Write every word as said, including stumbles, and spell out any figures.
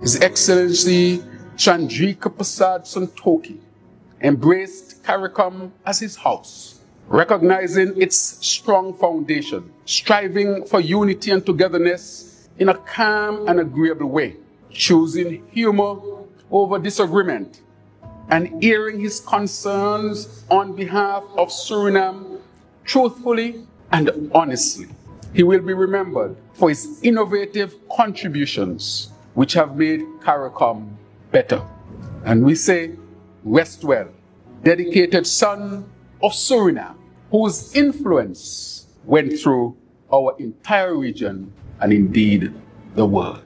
His Excellency Chandrika Prasad Santokhi embraced CARICOM as his house, recognizing its strong foundation, striving for unity and togetherness in a calm and agreeable way, choosing humor over disagreement, and airing his concerns on behalf of Suriname truthfully and honestly. He will be remembered for his innovative contributions which have made CARICOM better. And we say, rest well, dedicated son of Suriname, whose influence went through our entire region and indeed the world.